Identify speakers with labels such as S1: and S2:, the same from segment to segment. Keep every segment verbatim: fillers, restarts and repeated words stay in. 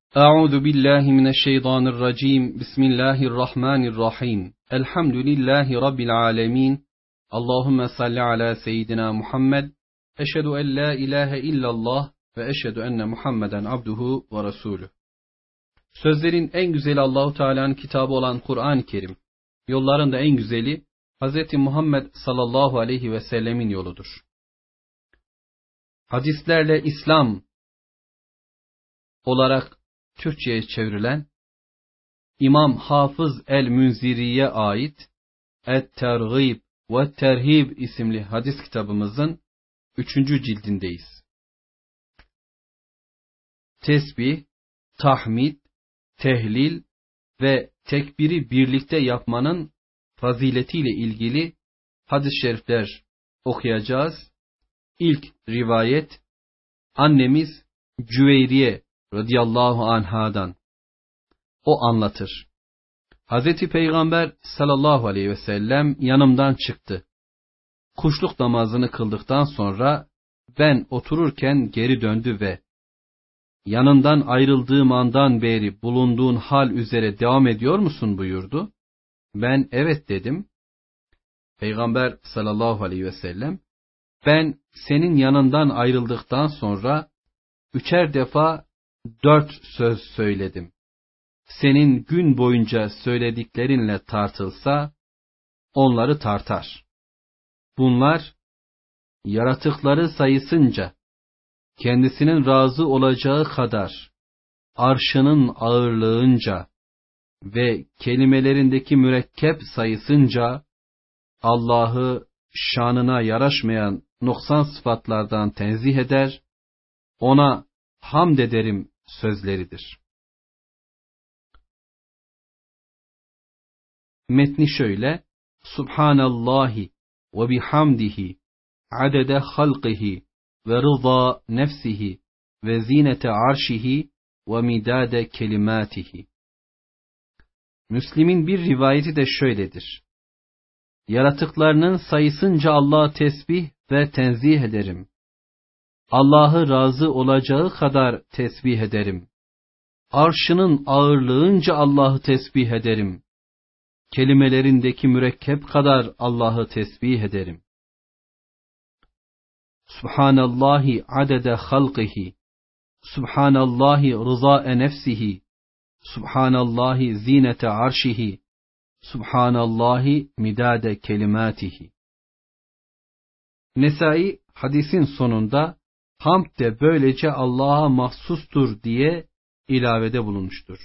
S1: أعوذ بالله من الشيطان الرجيم بسم الله الرحمن الرحيم الحمد لله رب العالمين اللهم صل على سيدنا محمد أشهد أن لا إله إلا الله ve eşhedü enne Muhammeden abduhu ve resulü. Sözlerin en güzeli Allahu Teala'nın kitabı olan Kur'an-ı Kerim. Yolların da en güzeli Hz. Muhammed sallallahu aleyhi ve sellemin yoludur. Hadislerle İslam olarak Türkçe'ye çevrilen İmam Hafız el-Münziri'ye ait Et-Tergib ve Terhib isimli hadis kitabımızın üçüncü cildindeyiz. Tesbih, tahmid, tehlil ve tekbiri birlikte yapmanın faziletiyle ilgili hadis-i şerifler okuyacağız. İlk rivayet annemiz Cüveyriye radıyallahu anhadan. O anlatır. Hazreti Peygamber sallallahu aleyhi ve sellem yanımdan çıktı. Kuşluk namazını kıldıktan sonra ben otururken geri döndü ve yanından ayrıldığım andan beri bulunduğun hal üzere devam ediyor musun buyurdu. Ben evet dedim. Peygamber sallallahu aleyhi ve sellem ben senin yanından ayrıldıktan sonra üçer defa dört söz söyledim. Senin gün boyunca söylediklerinle tartılsa onları tartar. Bunlar yaratıkları sayısınca kendisinin razı olacağı kadar arşının ağırlığınca ve kelimelerindeki mürekkep sayısınca Allah'ı şanına yaraşmayan noksan sıfatlardan tenzih eder, ona hamd ederim sözleridir. Metni şöyle: Subhanallahi ve bihamdihi adede halqihi ve rıza nefsihi ve zinete arşihi ve midade kelimatihi. Müslim'in bir rivayeti de şöyledir: Yaratıklarının sayısınca Allah'a tesbih ve tenzih ederim. Allah'ı razı olacağı kadar tesbih ederim. Arşının ağırlığınca Allah'ı tesbih ederim. Kelimelerindeki mürekkep kadar Allah'ı tesbih ederim. Subhanallahi adede halqihi, Subhanallahi rızae nefsihi, Subhanallahi zinete arşihi, Subhanallahi midade kelimatihi. Nesai hadisin sonunda hamd de böylece Allah'a mahsustur diye ilavede bulunmuştur.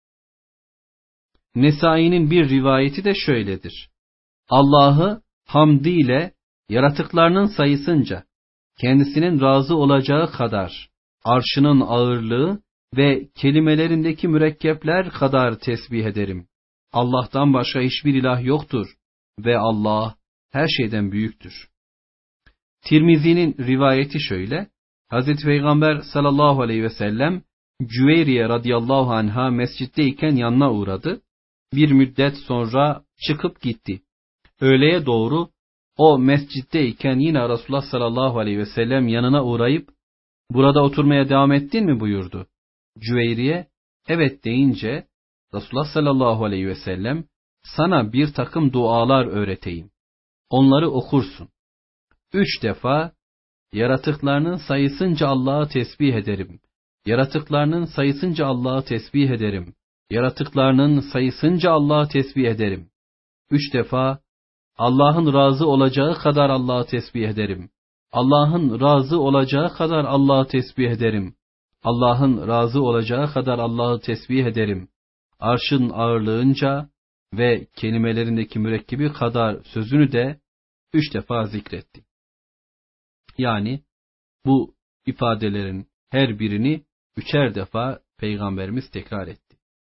S1: Nesai'nin bir rivayeti de şöyledir: Allah'ı hamdiyle yaratıklarının sayısınca kendisinin razı olacağı kadar arşının ağırlığı ve kelimelerindeki mürekkepler kadar tesbih ederim. Allah'tan başka hiçbir ilah yoktur ve Allah her şeyden büyüktür. Tirmizi'nin rivayeti şöyle: Hazreti Peygamber sallallahu aleyhi ve sellem Cüveyriye radıyallahu anha mescitteyken yanına uğradı. Bir müddet sonra çıkıp gitti. Öğleye doğru o mescitteyken yine Resulullah sallallahu aleyhi ve sellem yanına uğrayıp burada oturmaya devam ettin mi buyurdu. Cüveyriye evet deyince Resulullah sallallahu aleyhi ve sellem sana bir takım dualar öğreteyim. Onları okursun. Üç defa yaratıklarının sayısınca Allah'a tesbih ederim. Yaratıklarının sayısınca Allah'a tesbih ederim. Yaratıklarının sayısınca Allah'a tesbih ederim. Üç defa Allah'ın razı olacağı kadar Allah'a tesbih ederim. Allah'ın razı olacağı kadar Allah'a tesbih ederim. Allah'ın razı olacağı kadar Allah'ı tesbih ederim. Arşın ağırlığınca ve kelimelerindeki mürekkebi kadar sözünü de üç defa zikretti. Yani bu ifadelerin her birini üçer defa Peygamberimiz tekrar etti.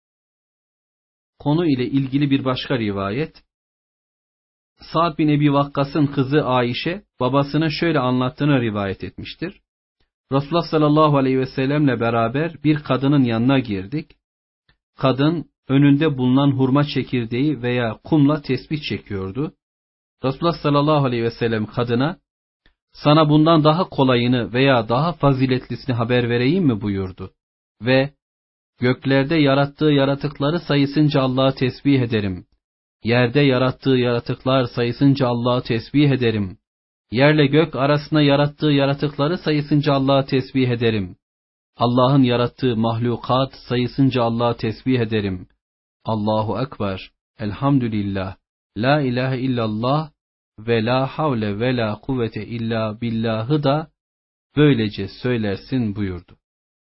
S1: Konu ile ilgili bir başka rivayet, Sa'd bin Ebi Vakkas'ın kızı Ayşe babasının şöyle anlattığını rivayet etmiştir. Resulullah sallallahu aleyhi ve sellemle beraber bir kadının yanına girdik. Kadın önünde bulunan hurma çekirdeği veya kumla tesbih çekiyordu. Resulullah sallallahu aleyhi ve sellem kadına, sana bundan daha kolayını veya daha faziletlisini haber vereyim mi buyurdu. Ve Göklerde yarattığı yaratıkları sayısınca Allah'ı tesbih ederim. Yerde yarattığı yaratıklar sayısınca Allah'ı tesbih ederim. Yerle gök arasında yarattığı yaratıkları sayısınca Allah'ı tesbih ederim. Allah'ın yarattığı mahlukat sayısınca Allah'ı tesbih ederim. Allahu Ekber, Elhamdülillah, La ilahe illallah ve la havle ve la kuvvete illa billahı da böylece söylersin buyurdu.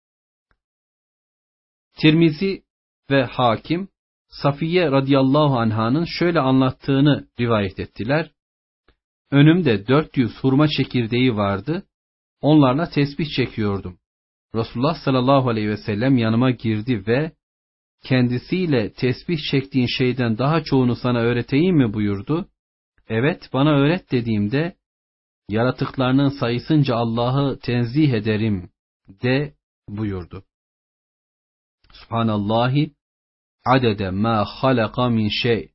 S1: Tirmizi ve Hakim, Safiye radıyallahu anhanın şöyle anlattığını rivayet ettiler. Önümde dört yüz hurma çekirdeği vardı, onlarla tesbih çekiyordum. Resulullah sallallahu aleyhi ve sellem yanıma girdi ve kendisiyle tesbih çektiğin şeyden daha çoğunu sana öğreteyim mi buyurdu. Evet, bana öğret dediğimde, yaratıklarının sayısınca Allah'ı tenzih ederim de buyurdu. Subhanallahi adede ma halaka min şey.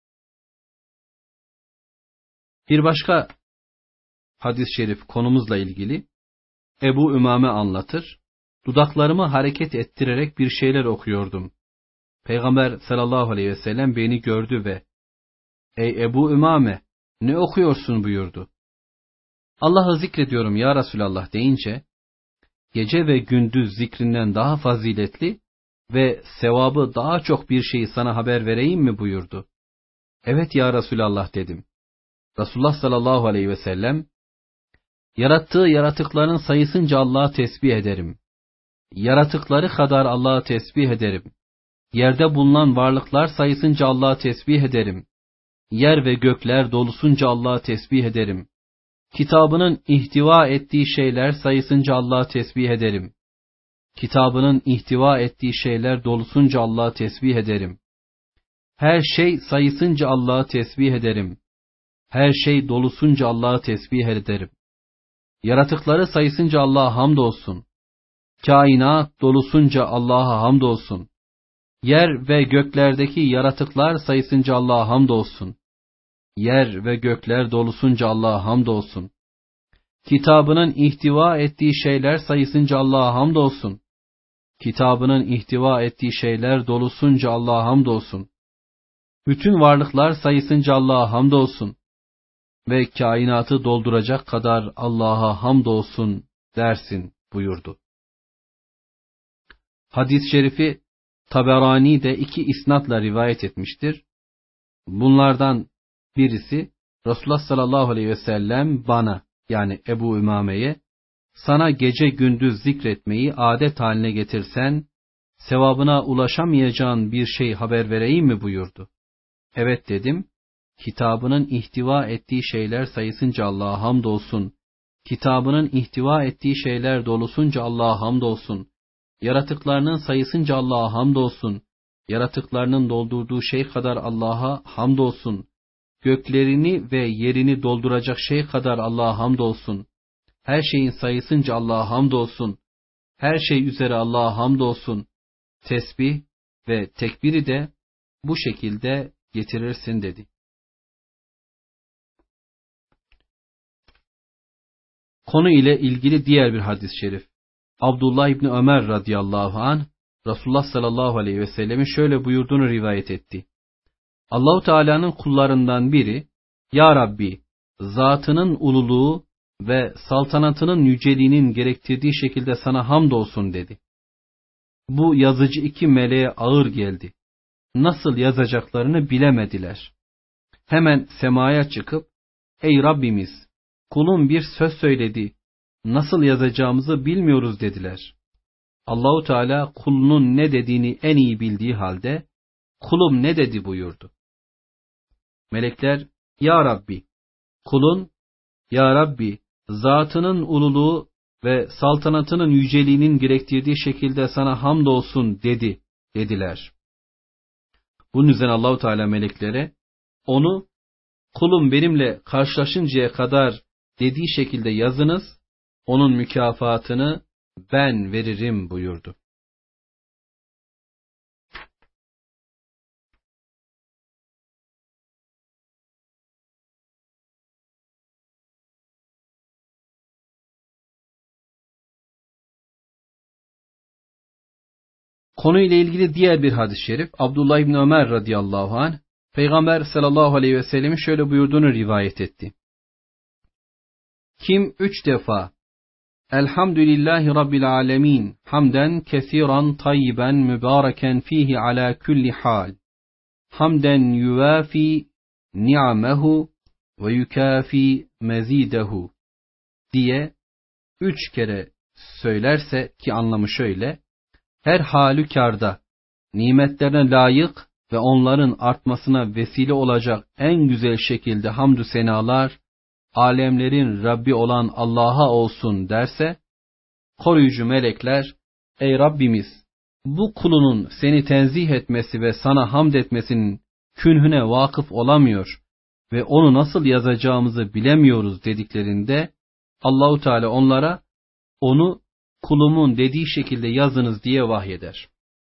S1: Bir başka hadis-i şerif konumuzla ilgili Ebu Ümame anlatır. Dudaklarımı hareket ettirerek bir şeyler okuyordum. Peygamber sallallahu aleyhi ve sellem beni gördü ve "Ey Ebu Ümame, ne okuyorsun?" buyurdu. "Allah'ı zikrediyorum ya Resulallah" deyince, "Gece ve gündüz zikrinden daha faziletli ve sevabı daha çok bir şeyi sana haber vereyim mi?" buyurdu. "Evet ya Resulallah" dedim. Resulullah sallallahu aleyhi ve sellem, "Yarattığı yaratıkların sayısınca Allah'ı tesbih ederim. Yaratıkları kadar Allah'ı tesbih ederim. Yerde bulunan varlıklar sayısınca Allah'ı tesbih ederim. Yer ve gökler dolusunca Allah'ı tesbih ederim. Kitabının ihtiva ettiği şeyler sayısınca Allah'ı tesbih ederim. Kitabının ihtiva ettiği şeyler dolusunca Allah'ı tesbih ederim. Her şey sayısınca Allah'ı tesbih ederim. Her şey dolusunca Allah'ı tesbih ederim. Yaratıkları sayısınca Allah'a hamdolsun. Kainat dolusunca Allah'a hamdolsun. Yer ve göklerdeki yaratıklar sayısınca Allah'a hamdolsun. Yer ve gökler dolusunca Allah'a hamdolsun. Kitabının ihtiva ettiği şeyler sayısınca Allah'a hamdolsun. Kitabının ihtiva ettiği şeyler dolusunca Allah'a hamdolsun. Bütün varlıklar sayısınca Allah'a hamdolsun. Ve kainatı dolduracak kadar Allah'a hamdolsun dersin buyurdu. Hadis-i şerifi Taberani de iki isnatla rivayet etmiştir. Bunlardan birisi, Resulullah sallallahu aleyhi ve sellem bana, yani Ebu Ümame'ye, "Sana gece gündüz zikretmeyi adet haline getirsen, sevabına ulaşamayacağın bir şey haber vereyim mi?" buyurdu. "Evet" dedim. Kitabının ihtiva ettiği şeyler sayısınca Allah'a hamdolsun. Kitabının ihtiva ettiği şeyler dolusunca Allah'a hamdolsun. Yaratıklarının sayısınca Allah'a hamdolsun. Yaratıklarının doldurduğu şey kadar Allah'a hamdolsun. Göklerini ve yerini dolduracak şey kadar Allah'a hamdolsun. Her şeyin sayısınca Allah'a hamdolsun. Her şey üzere Allah'a hamdolsun. Tesbih ve tekbiri de bu şekilde getirirsin dedi. Konu ile ilgili diğer bir hadis-i şerif. Abdullah İbni Ömer radıyallahu anh, Resulullah sallallahu aleyhi ve sellemin şöyle buyurduğunu rivayet etti. Allahu Teala'nın kullarından biri, "Ya Rabbi, zatının ululuğu ve saltanatının yüceliğinin gerektirdiği şekilde sana hamdolsun" dedi. Bu yazıcı iki meleğe ağır geldi. Nasıl yazacaklarını bilemediler. Hemen semaya çıkıp, "Ey Rabbimiz, kulun bir söz söyledi, nasıl yazacağımızı bilmiyoruz" dediler. Allahu Teala kulunun ne dediğini en iyi bildiği halde, "Kulum ne dedi?" buyurdu. Melekler, "Ya Rabbi, kulun, Ya Rabbi, zatının ululuğu ve saltanatının yüceliğinin gerektirdiği şekilde sana hamdolsun dedi" dediler. Bunun üzerine Allahu Teala meleklere, "Onu kulum benimle karşılaşıncaya kadar dediği şekilde yazınız, onun mükafatını ben veririm" buyurdu. Konuyla ilgili diğer bir hadis-i şerif, Abdullah İbni Ömer radıyallahu anh, Peygamber sallallahu aleyhi ve sellemin şöyle buyurduğunu rivayet etti. Kim üç defa Elhamdülillahi Rabbil alemin hamden kesiran tayyiben mübareken fihi ala kulli hal hamden yuvafi ni'amehu ve yukafi mezidehu diye üç kere söylerse, ki anlamı şöyle: her halükarda nimetlerine layık ve onların artmasına vesile olacak en güzel şekilde hamdü senalar alemlerin Rabbi olan Allah'a olsun derse, koruyucu melekler, ey Rabbimiz, bu kulunun seni tenzih etmesi ve sana hamd etmesinin künhüne vakıf olamıyor ve onu nasıl yazacağımızı bilemiyoruz dediklerinde, Allahu Teala onlara onu kulumun dediği şekilde yazınız diye vahyeder.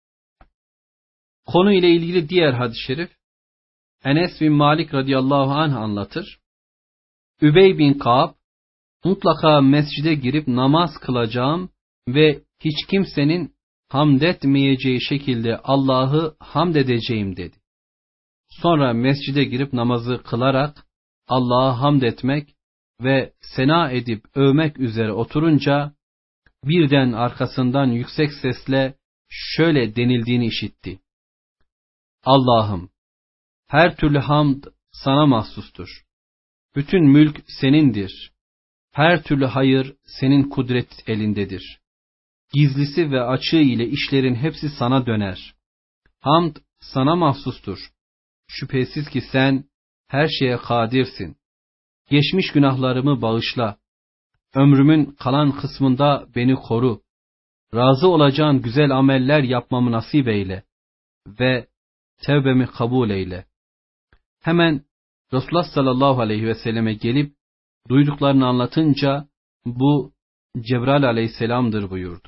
S1: Konu ile ilgili diğer hadis-i şerif, Enes bin Malik radıyallahu anh anlatır. Übey bin Ka'b, mutlaka mescide girip namaz kılacağım ve hiç kimsenin hamd etmeyeceği şekilde Allah'ı hamd edeceğim dedi. Sonra mescide girip namazı kılarak Allah'a hamd etmek ve sena edip övmek üzere oturunca, birden arkasından yüksek sesle şöyle denildiğini işitti: Allah'ım, her türlü hamd sana mahsustur. Bütün mülk senindir. Her türlü hayır senin kudret elindedir. Gizlisi ve açığı ile işlerin hepsi sana döner. Hamd sana mahsustur. Şüphesiz ki sen her şeye kadirsin. Geçmiş günahlarımı bağışla. Ömrümün kalan kısmında beni koru. Razı olacağın güzel ameller yapmamı nasip eyle ve tevbemi kabul eyle. Hemen Resulullah sallallahu aleyhi ve selleme gelip duyduklarını anlatınca, bu Cebrail aleyhisselamdır buyurdu.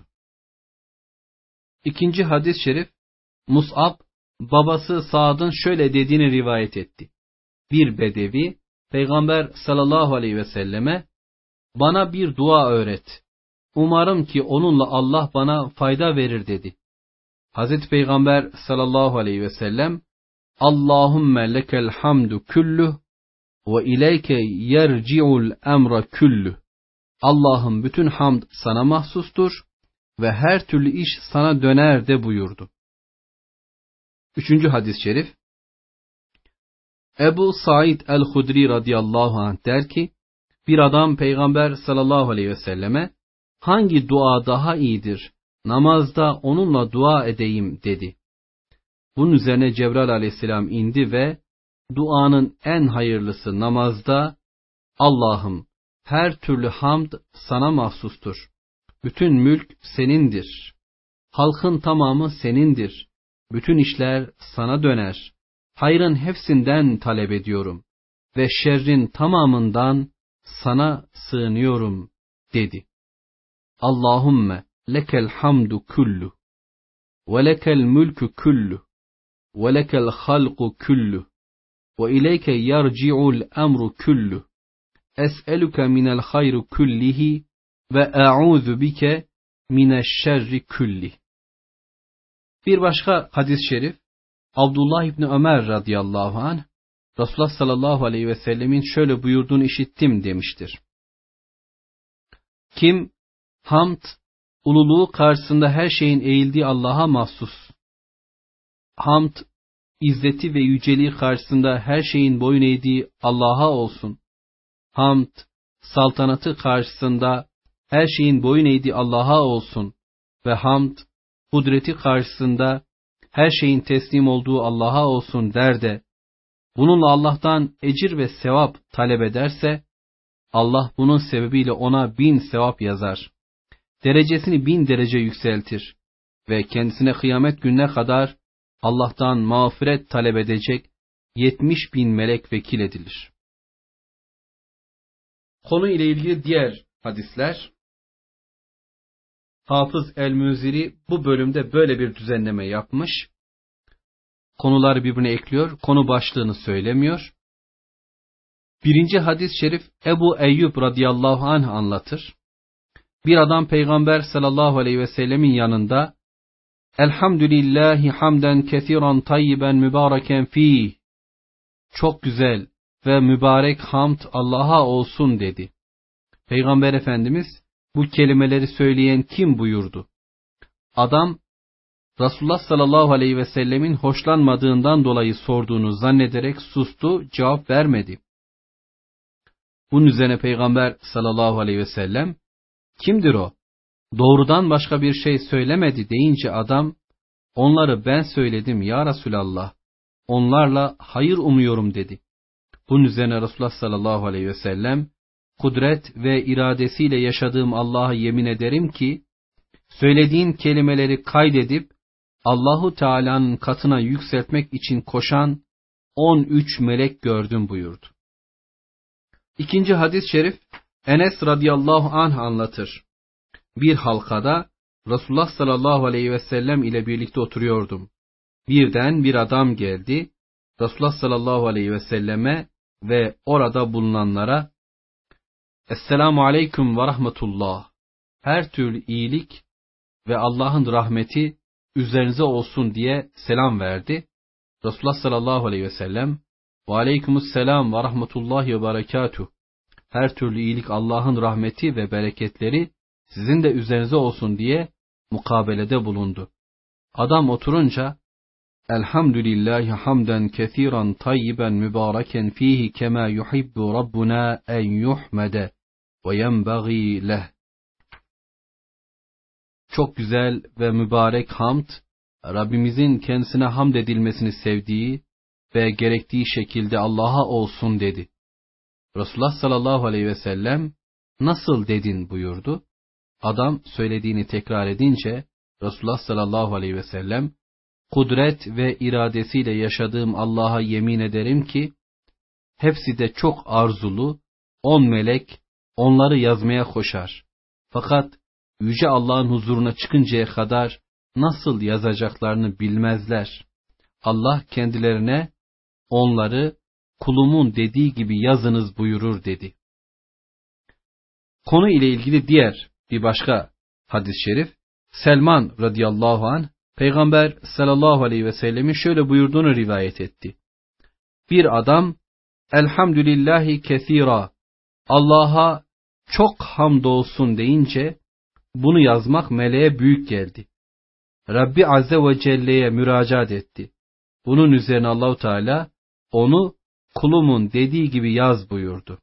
S1: İkinci hadis-i şerif, Mus'ab, babası Sa'd'ın şöyle dediğini rivayet etti. Bir bedevi, Peygamber sallallahu aleyhi ve selleme, bana bir dua öğret. Umarım ki onunla Allah bana fayda verir dedi. Hazreti Peygamber sallallahu aleyhi ve sellem, Allahümme lekel hamdu küllüh ve ileyke yerci'ul emra küllüh. Allah'ım, bütün hamd sana mahsustur ve her türlü iş sana döner de buyurdu. Üçüncü hadis-i şerif, Ebu Said el-Hudri radıyallahu anh der ki, bir adam Peygamber sallallahu aleyhi ve selleme, hangi dua daha iyidir, namazda onunla dua edeyim dedi. Bunun üzerine Cebrail aleyhisselam indi ve duanın en hayırlısı namazda, Allah'ım, her türlü hamd sana mahsustur. Bütün mülk senindir. Halkın tamamı senindir. Bütün işler sana döner. Hayrın hepsinden talep ediyorum ve şerrin tamamından sana sığınıyorum dedi. Allahümme lekel hamdu kullu ve lekel mülkü kullu ve lekel halku kullu ve ileyke yerci'ul emru kullu. Es'eluke minel hayru kullihi ve e'udhu bike mineşşerri kulli. Bir başka hadis-i şerif, Abdullah İbni Ömer radıyallahu anh, Resulullah sallallahu aleyhi ve sellemin şöyle buyurduğunu işittim demiştir. Kim hamd, ululuğu karşısında her şeyin eğildiği Allah'a mahsus, hamd, izzeti ve yüceliği karşısında her şeyin boyun eğdiği Allah'a olsun, hamd, saltanatı karşısında her şeyin boyun eğdiği Allah'a olsun ve hamd, kudreti karşısında her şeyin teslim olduğu Allah'a olsun der de, bununla Allah'tan ecir ve sevap talep ederse, Allah bunun sebebiyle ona bin sevap yazar. Derecesini bin derece yükseltir ve kendisine kıyamet gününe kadar Allah'tan mağfiret talep edecek yetmiş bin melek vekil edilir. Konu ile ilgili diğer hadisler, Hafız el-Münziri bu bölümde böyle bir düzenleme yapmış. Konuları birbirine ekliyor, konu başlığını söylemiyor. Birinci hadis-i şerif Ebu Eyyub radıyallahu anh anlatır. Bir adam Peygamber sallallahu aleyhi ve sellemin yanında Elhamdülillahi hamden kesiran tayyiben mübareken fîh. Çok güzel ve mübarek hamd Allah'a olsun dedi. Peygamber Efendimiz bu kelimeleri söyleyen kim buyurdu? Adam Resulullah sallallahu aleyhi ve sellemin hoşlanmadığından dolayı sorduğunu zannederek sustu, cevap vermedi. Bunun üzerine Peygamber sallallahu aleyhi ve sellem, kimdir o? Doğrudan başka bir şey söylemedi deyince adam, onları ben söyledim ya Resulallah, onlarla hayır umuyorum dedi. Bunun üzerine Resulullah sallallahu aleyhi ve sellem, kudret ve iradesiyle yaşadığım Allah'a yemin ederim ki, söylediğin kelimeleri kaydedip, Allahu Teala'nın katına yükseltmek için koşan on üç melek gördüm buyurdu. İkinci hadis-i şerif, Enes radıyallahu anh anlatır. Bir halkada Resulullah sallallahu aleyhi ve sellem ile birlikte oturuyordum. Birden bir adam geldi, Resulullah sallallahu aleyhi ve selleme ve orada bulunanlara, Esselamu aleyküm ve rahmetullah, her türlü iyilik ve Allah'ın rahmeti üzerinize olsun diye selam verdi. Resulullah sallallahu aleyhi ve sellem, ve aleykümüsselam ve rahmetullahi ve berekatuh, her türlü iyilik, Allah'ın rahmeti ve bereketleri sizin de üzerinize olsun diye mukabelede bulundu. Adam oturunca, Elhamdülillahi hamden kesiran tayyiben mübareken fihi kema yuhibbu Rabbuna en yuhmede ve yenbagî leh. Çok güzel ve mübarek hamd, Rabbimizin kendisine hamd edilmesini sevdiği ve gerektiği şekilde Allah'a olsun dedi. Resulullah sallallahu aleyhi ve sellem, nasıl dedin buyurdu. Adam söylediğini tekrar edince, Resulullah sallallahu aleyhi ve sellem, kudret ve iradesiyle yaşadığım Allah'a yemin ederim ki, hepsi de çok arzulu, on melek onları yazmaya koşar. Fakat Yüce Allah'ın huzuruna çıkıncaya kadar nasıl yazacaklarını bilmezler. Allah kendilerine onları kulumun dediği gibi yazınız buyurur dedi. Konu ile ilgili diğer bir başka hadis-i şerif, Selman radıyallahu anh, Peygamber sallallahu aleyhi ve sellemin şöyle buyurduğunu rivayet etti. Bir adam, Elhamdülillahi kesira, Allah'a çok hamdolsun deyince, bunu yazmak meleğe büyük geldi. Rabbi Azze ve Celle'ye müracaat etti. Bunun üzerine Allahu Teala onu kulumun dediği gibi yaz buyurdu.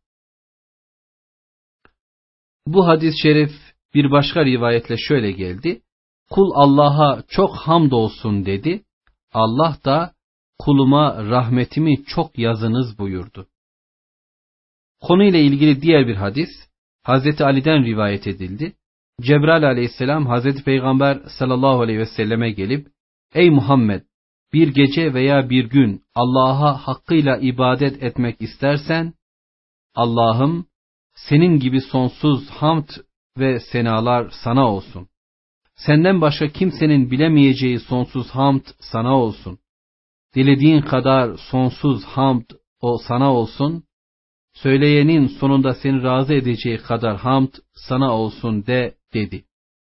S1: Bu hadis-i şerif bir başka rivayetle şöyle geldi. Kul Allah'a çok hamdolsun dedi. Allah da kuluma rahmetimi çok yazınız buyurdu. Konuyla ilgili diğer bir hadis Hazreti Ali'den rivayet edildi. Cebrail aleyhisselam Hazreti Peygamber sallallahu aleyhi ve selleme gelip, ey Muhammed, bir gece veya bir gün Allah'a hakkıyla ibadet etmek istersen, Allah'ım senin gibi sonsuz hamd ve senalar sana olsun. Senden başka kimsenin bilemeyeceği sonsuz hamd sana olsun. Dilediğin kadar sonsuz hamd o sana olsun. Söyleyenin sonunda seni razı edeceği kadar hamd sana olsun de dedi.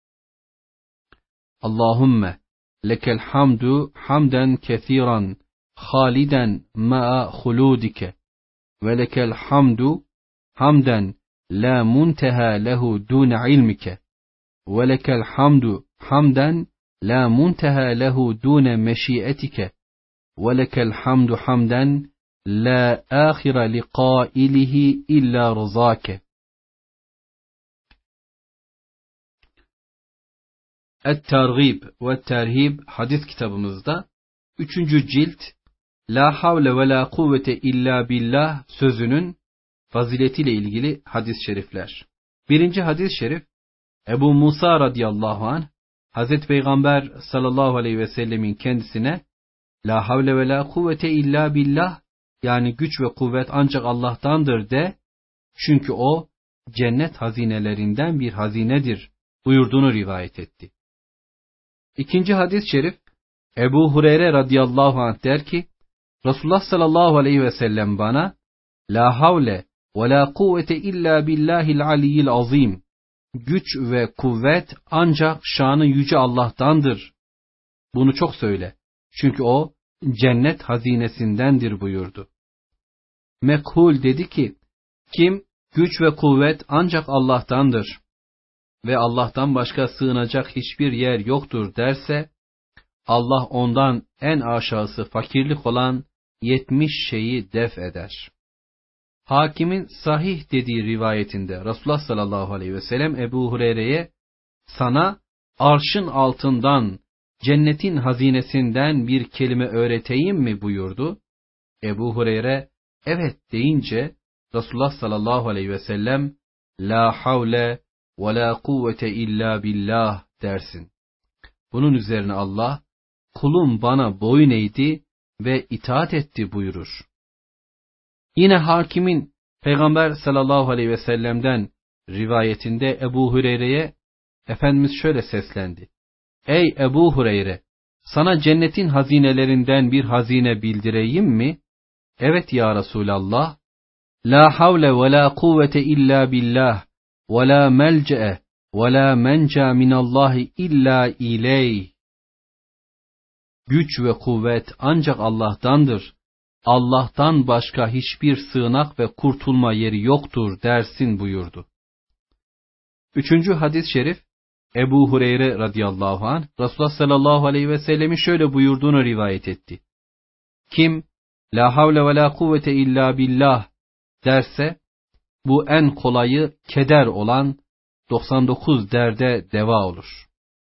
S1: Allahümme lekel hamdu hamden kethiran haliden ma'a huludike ve lekel hamdu hamden la munteha lehu dune ilmike ve lekel hamdu hamden la munteha lehu dune meşiyetike ve lekel hamdu hamden la ahire liqailihi illa rızake. Et-Tergib ve Terhib hadis kitabımızda üçüncü cilt La havle ve la kuvvete illa billah sözünün faziletiyle ilgili hadis-i şerifler. Birinci hadis-i şerif Ebu Musa radıyallahu anh Hazreti Peygamber sallallahu aleyhi ve sellemin kendisine La havle ve la kuvvete illa billah, yani güç ve kuvvet ancak Allah'tandır de, çünkü o cennet hazinelerinden bir hazinedir buyurduğunu rivayet etti. İkinci hadis-i şerif Ebu Hureyre radıyallahu anh der ki, Resulullah sallallahu aleyhi ve sellem bana La havle ve la kuvvete illa billahil aliyyil azim, güç ve kuvvet ancak şanı yüce Allah'tandır Bunu çok söyle. Çünkü o cennet hazinesindendir buyurdu. Mekhul dedi ki, kim güç ve kuvvet ancak Allah'tandır ve Allah'tan başka sığınacak hiçbir yer yoktur derse, Allah ondan en aşağısı fakirlik olan yetmiş şeyi def eder. Hakimin sahih dediği rivayetinde Resulullah sallallahu aleyhi ve sellem Ebu Hureyre'ye, sana arşın altından, cennetin hazinesinden bir kelime öğreteyim mi buyurdu. Ebu Hureyre evet deyince Resulullah sallallahu aleyhi ve sellem la havle ve la kuvvete illa billah dersin. Bunun üzerine Allah, kulum bana boyun eğdi ve itaat etti buyurur. Yine Hakimin Peygamber sallallahu aleyhi ve sellem'den rivayetinde Ebu Hureyre'ye Efendimiz şöyle seslendi. Ey Ebu Hureyre, sana cennetin hazinelerinden bir hazine bildireyim mi? Evet ya Resulallah. La havle ve la kuvvete illa billah ve la melce'e ve la menca minallahi illa ileyh. Güç ve kuvvet ancak Allah'tandır. Allah'tan başka hiçbir sığınak ve kurtulma yeri yoktur dersin buyurdu. Üçüncü hadis-i şerif, Ebu Hureyre radıyallahu anh, Resulullah sallallahu aleyhi ve sellemin şöyle buyurduğunu rivayet etti. Kim, la havle ve la kuvvete illa billah derse, bu en kolayı keder olan doksan dokuz derde deva olur.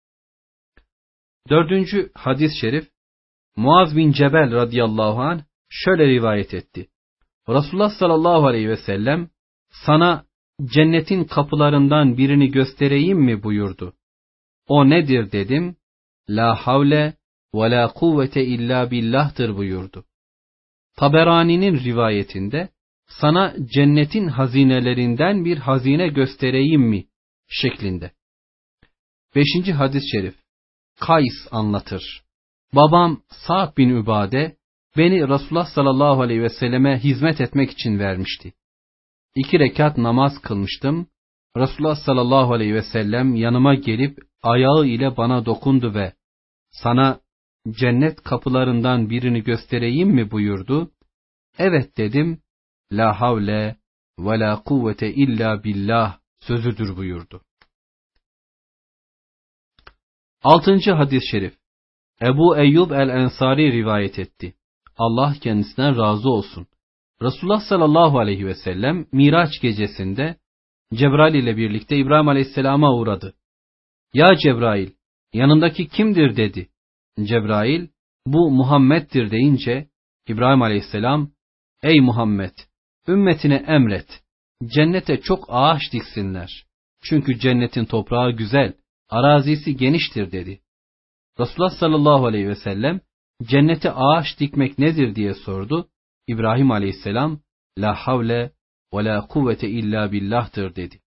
S1: Dördüncü hadis-i şerif, Muaz bin Cebel radıyallahu anh şöyle rivayet etti. Resulullah sallallahu aleyhi ve sellem, sana cennetin kapılarından birini göstereyim mi buyurdu. O nedir dedim. La havle ve la kuvvete illa billah'tır buyurdu. Taberani'nin rivayetinde, sana cennetin hazinelerinden bir hazine göstereyim mi şeklinde. Beşinci hadis-i şerif, Kays anlatır. Babam Sa'd bin Übade, beni Resulullah sallallahu aleyhi ve selleme hizmet etmek için vermişti. İki rekat namaz kılmıştım. Resulullah sallallahu aleyhi ve sellem yanıma gelip ayağı ile bana dokundu ve sana cennet kapılarından birini göstereyim mi buyurdu. Evet dedim. La havle ve la kuvvete illa billah sözüdür buyurdu. Altıncı hadis-i şerif, Ebu Eyyub el-Ensari rivayet etti. Allah kendisinden razı olsun. Resulullah sallallahu aleyhi ve sellem Miraç gecesinde Cebrail ile birlikte İbrahim aleyhisselama uğradı. Ya Cebrail, yanındaki kimdir dedi. Cebrail, bu Muhammed'dir deyince İbrahim aleyhisselam, ey Muhammed, ümmetine emret, cennete çok ağaç diksinler. Çünkü cennetin toprağı güzel, arazisi geniştir dedi. Resulullah sallallahu aleyhi ve sellem, cennete ağaç dikmek nedir diye sordu. İbrahim aleyhisselam, la havle ve la kuvvete illa billah'tır dedi.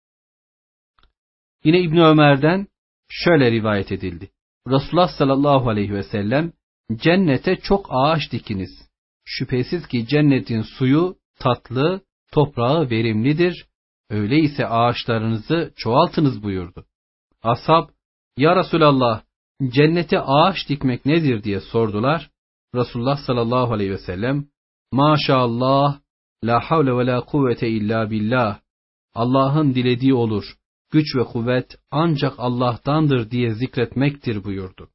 S1: Yine İbni Ömer'den şöyle rivayet edildi. Resulullah sallallahu aleyhi ve sellem, cennete çok ağaç dikiniz. Şüphesiz ki cennetin suyu tatlı, toprağı verimlidir. Öyleyse ağaçlarınızı çoğaltınız buyurdu. Ashab, ya Resulallah, cennete ağaç dikmek nedir diye sordular. Resulullah sallallahu aleyhi ve sellem, maşallah, la havle ve la kuvvete illa billah. Allah'ın dilediği olur. Güç ve kuvvet ancak Allah'tandır diye zikretmektir buyurdu.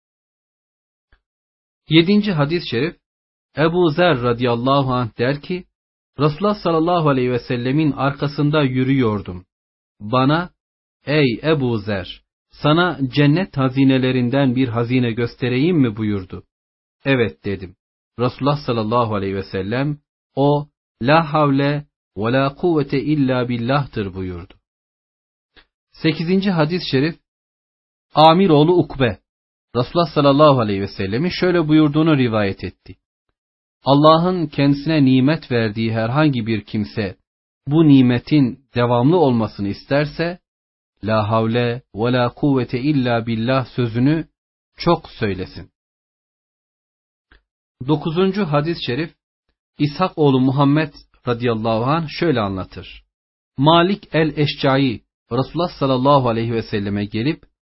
S1: Yedinci hadis-i şerif, Ebu Zer radıyallahu anh der ki, Resulullah sallallahu aleyhi ve sellemin arkasında yürüyordum. Bana, ey Ebu Zer, sana cennet hazinelerinden bir hazine göstereyim mi buyurdu. Evet dedim. Resulullah sallallahu aleyhi ve sellem, o, la havle ve la kuvvete illa billah'tır buyurdu. Sekizinci hadis-i şerif, Amir oğlu Ukbe, Resulullah sallallahu aleyhi ve sellemin şöyle buyurduğunu rivayet etti. Allah'ın kendisine nimet verdiği herhangi bir kimse, bu nimetin devamlı olmasını isterse, la havle ve la kuvvete illa billah sözünü çok söylesin. Dokuzuncu hadis-i şerif, İshak oğlu Muhammed radıyallahu anh şöyle anlatır. Malik el-Eşcai, Resulullah sallallahu aleyhi ve selleme gelip,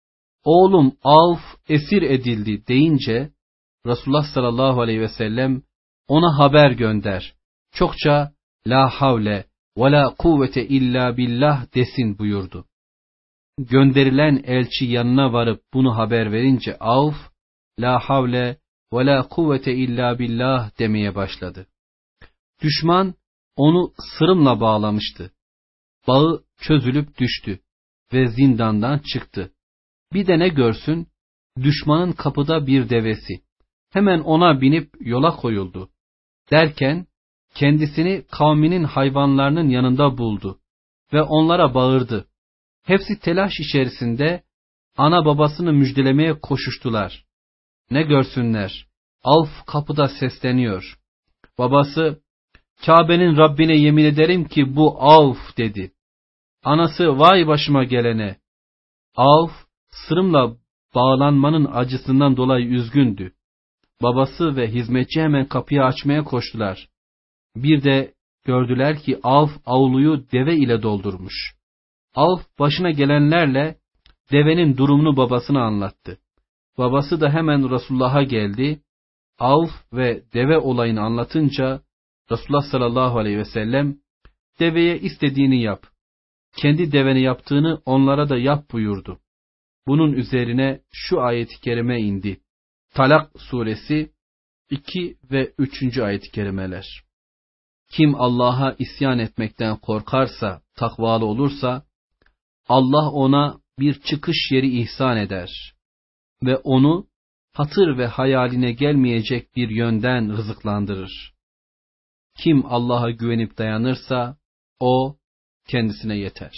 S1: oğlum Avf esir edildi deyince Resulullah sallallahu aleyhi ve sellem ona haber gönder. Çokça la havle ve la kuvvete illa billah desin buyurdu. Gönderilen elçi yanına varıp bunu haber verince Avf la havle ve la kuvvete illa billah demeye başladı. Düşman onu sırımla bağlamıştı. Bağı çözülüp düştü ve zindandan çıktı. Bir de ne görsün, düşmanın kapıda bir devesi. Hemen ona binip yola koyuldu. Derken kendisini kavminin hayvanlarının yanında buldu ve onlara bağırdı. Hepsi telaş içerisinde ana babasını müjdelemeye koşuştular. Ne görsünler, Avf kapıda sesleniyor. Babası, Kabe'nin Rabbine yemin ederim ki bu Avf dedi. Anası, vay başıma gelene. Avf sırımla bağlanmanın acısından dolayı üzgündü. Babası ve hizmetçi hemen kapıyı açmaya koştular. Bir de gördüler ki Avf avluyu deve ile doldurmuş. Avf başına gelenlerle devenin durumunu babasına anlattı. Babası da hemen Resulullah'a geldi. Avf ve deve olayını anlatınca Resulullah sallallahu aleyhi ve sellem deveye istediğini yap. Kendi devene yaptığını onlara da yap buyurdu. Bunun üzerine şu ayet-i kerime indi. Talak suresi iki ve üçüncü ayet-i kerimeler. Kim Allah'a isyan etmekten korkarsa, takvalı olursa, Allah ona bir çıkış yeri ihsan eder ve onu hatır ve hayaline gelmeyecek bir yönden rızıklandırır. Kim Allah'a güvenip dayanırsa, o kendisine yeter.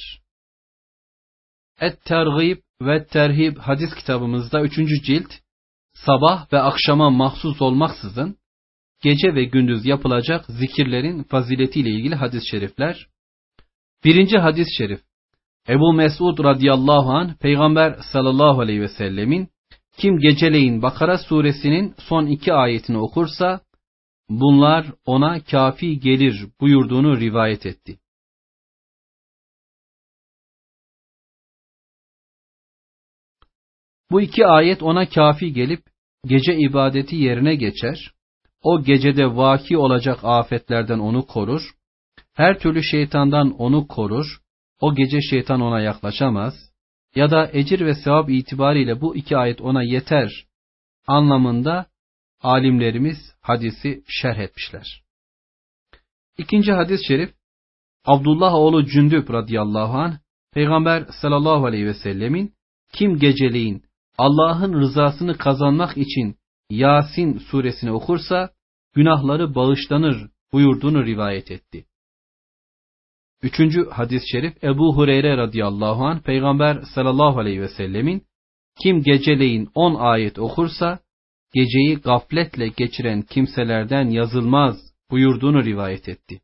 S1: Et-Tergib ve Terhib hadis kitabımızda üçüncü cilt, sabah ve akşama mahsus olmaksızın, gece ve gündüz yapılacak zikirlerin faziletiyle ilgili hadis-i şerifler. Birinci hadis-i şerif, Ebu Mesud radıyallahu anh, Peygamber sallallahu aleyhi ve sellemin, kim geceleyin Bakara suresinin son iki ayetini okursa, bunlar ona kafi gelir buyurduğunu rivayet etti. Bu iki ayet ona kafi gelip, gece ibadeti yerine geçer, o gecede vaki olacak afetlerden onu korur, her türlü şeytandan onu korur, o gece şeytan ona yaklaşamaz, ya da ecir ve sevap itibariyle bu iki ayet ona yeter anlamında alimlerimiz hadisi şerh etmişler. İkinci hadis-i şerif, Abdullah oğlu Cündüb radıyallahu anh, Peygamber sallallahu aleyhi ve sellemin, kim geceleyin Allah'ın rızasını kazanmak için Yasin suresini okursa, günahları bağışlanır buyurduğunu rivayet etti. Üçüncü hadis-i şerif, Ebu Hureyre radıyallahu anh, Peygamber sallallahu aleyhi ve sellemin, kim geceleyin on ayet okursa, geceyi gafletle geçiren kimselerden yazılmaz buyurduğunu rivayet etti.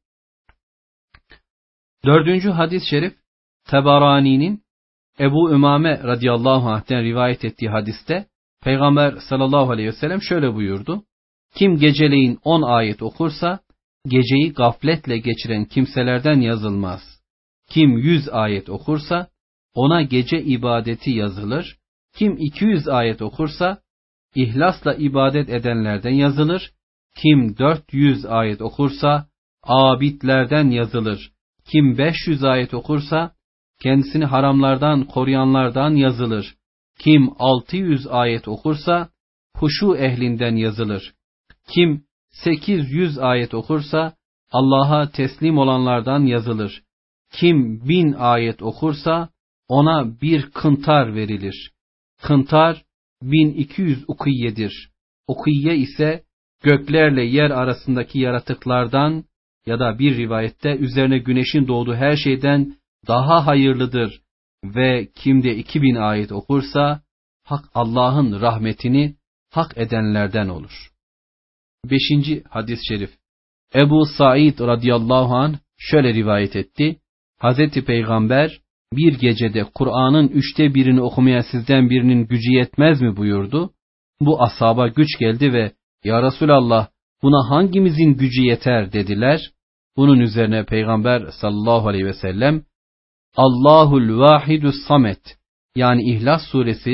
S1: Dördüncü hadis-i şerif, Tebarani'nin Ebu Ümame radıyallahu anh'ten rivayet ettiği hadiste, Peygamber sallallahu aleyhi ve sellem şöyle buyurdu. Kim geceleyin on ayet okursa, geceyi gafletle geçiren kimselerden yazılmaz. Kim yüz ayet okursa, ona gece ibadeti yazılır. Kim iki yüz ayet okursa, ihlasla ibadet edenlerden yazılır. Kim dört yüz ayet okursa, abidlerden yazılır. Kim beş yüz ayet okursa, kendisini haramlardan koruyanlardan yazılır. Kim altı yüz ayet okursa, huşu ehlinden yazılır. Kim sekiz yüz ayet okursa, Allah'a teslim olanlardan yazılır. Kim bin ayet okursa, ona bir kıntar verilir. Kıntar, bin iki yüz ukiyyedir. Ukiyye ise, göklerle yer arasındaki yaratıklardan ya da bir rivayette üzerine güneşin doğduğu her şeyden daha hayırlıdır ve kimde iki bin ayet okursa, hak Allah'ın rahmetini hak edenlerden olur. Beşinci hadis-i şerif, Ebu Said radıyallahu anh şöyle rivayet etti. Hazreti Peygamber bir gecede Kur'an'ın üçte birini okumaya sizden birinin gücü yetmez mi buyurdu. Bu ashaba güç geldi ve ya Resulallah buna hangimizin gücü yeter dediler. Bunun üzerine Peygamber sallallahu aleyhi ve sellem Allahul vahidus samet yani İhlas suresi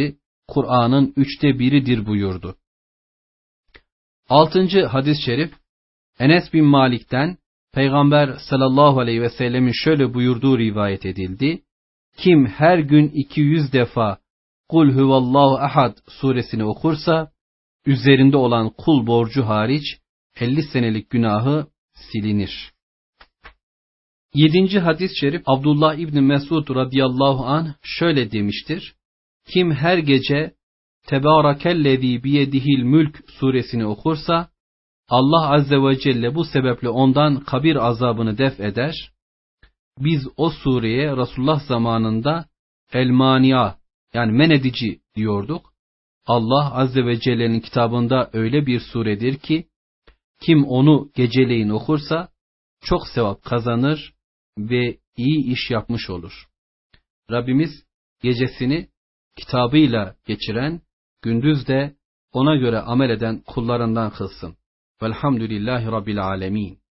S1: Kur'an'ın üçte biridir buyurdu. Altıncı hadis-i şerif, Enes bin Malik'ten Peygamber sallallahu aleyhi ve sellemin şöyle buyurduğu rivayet edildi. Kim her gün iki yüz defa Kul huvallahu ahad suresini okursa, üzerinde olan kul borcu hariç elli senelik günahı silinir. Yedinci hadis-i şerif, Abdullah İbni Mesud radıyallahu anh şöyle demiştir. Kim her gece Tebârakellezî biyedihil mülk suresini okursa, Allah azze ve celle bu sebeple ondan kabir azabını def eder. Biz o sureye Resulullah zamanında el-mâni'a yani men edici diyorduk. Allah azze ve celle'nin kitabında öyle bir suredir ki, kim onu geceleyin okursa çok sevap kazanır ve iyi iş yapmış olur. Rabbimiz gecesini kitabıyla geçiren, gündüz de ona göre amel eden kullarından kılsın. Velhamdülillahi Rabbil alemin.